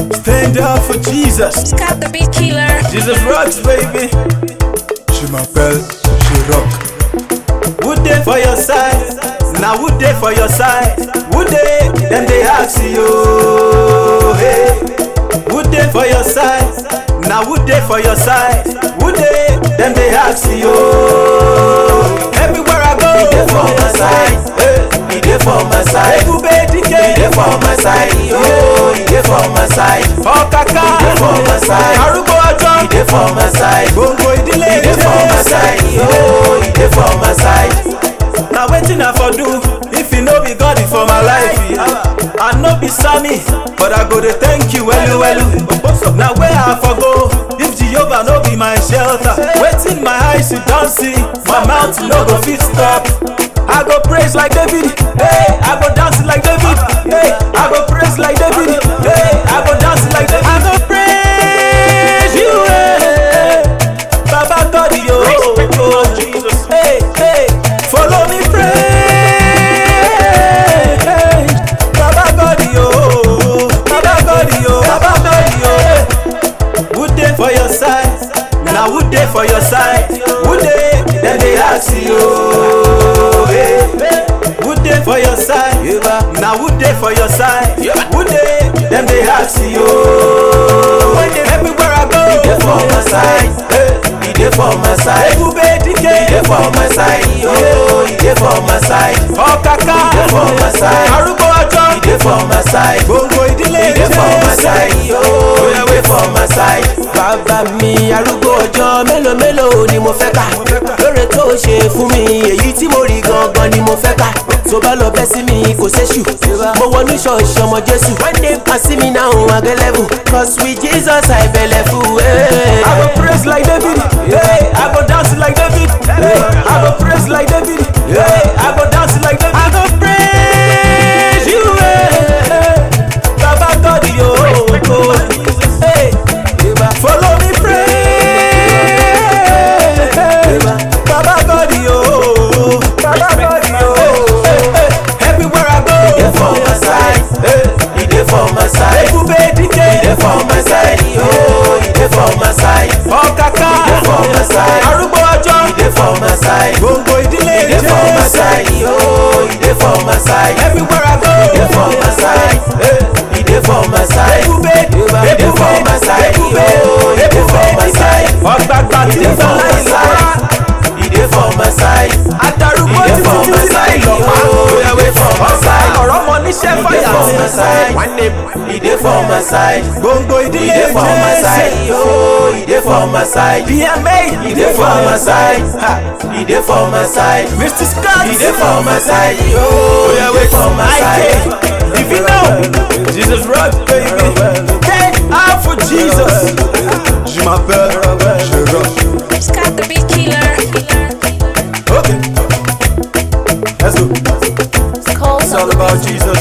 Stand up for Jesus. Scott the beat killer. Jesus rocks, baby. Je m'appelle, je rock. Who dey for your side? Now who dey for your side? Who dey? Them they ask you. Hey. Who dey for your side? Now who dey for your side? Who dey? Them they ask you. Everywhere I go, he dey for my side. He dey for my side. Everybody He dey for my side. Oh, he dey for my side. Okaka, He dey for my side. Arúgbó ọjọ́, He dey for my side. gbogbo ìdílé He dey for my side. Oh, he dey for my side. Now wetin I for do if you no be God for my life? I no be Sammy, but I go to thank you welu welu. Now where I for go if Jehovah no be my shelter? Wetin my eyes you don see, my mouth no go fit stop. I go praise like David, hey, I go dance like David, hey, I go praise like David, hey, I go dance like David. I go praise you, hey, Baba God, yo, Jesus, hey, hey, follow me, praise, Baba God, yo, Baba God, yo, Baba God, yo. Who dey for your side? Now who dey for your side? Who dey? Then they ask you. Who dey for your side? Now who dey for your side? Who dey? Them they ask you. Everywhere I go, He dey for my side. He dey for my side. Everybody He dey for my side. Oh, he dey for my side. Okaka, He dey for my side. Arúgbó ọjọ́, He dey for my side. gbogbo ìdílé He dey for my side. Oh, he dey for my side. Bàbá mi arúgbó ọjọ́ mélòó mélòó ni mo fẹ́ kà lóore tó ṣe fún mi èyí tí mo rí gangan ni mo fẹ́ kà tó bá lọ bẹ́ sí mi kò séṣù mo wọnú ṣọ́ọ̀ṣì ọmọ Jésù one day pass me now I get level cause with Jesus I belle full. I go praise like David, hey, I go dance like David, hey, I go praise like David, hey, I go dance like David. I go praise you, hey, Baba God, yo, hey, follow me, praise, Baba God, yo, Baba God, yo, everywhere I go, He dey for my side. He dey for my side. everybody He dey for my side. Oh, he dey for my side. Okaka, He dey for my side. Arúgbó ọjọ́, He dey for my side. gbogbo ìdílé He dey for my Jésù. side. Oh, he dey for my side. Everywhere I go, He dey for my side. He dey for my side. He dey for my side. Oh, he dey for my side. ọgbàgbà He tí dey ń bá for my láì lọ́wọ́, side. He dey for my side. adarúgbó He dey títí for my títí láì side. lọ́wọ́, Oh, he dey for my side. ọ̀rọ̀ mọ níṣẹ́ He dey fàyà for my side. wọ́n ní He dey for my side. gbogbo He ìdílé dey for my side. Jésù. Oh, he dey for my side. PMA, He dey for my side. He dey for my side. Mr. Scott, He dey for my side. Oh, he dey for my side. If you know, Jesus rock, baby. Hey, out for Jesus. Je m'appelle, je rock. Scott the beat killer. Okay, let's go. Cole It's all about Jesus.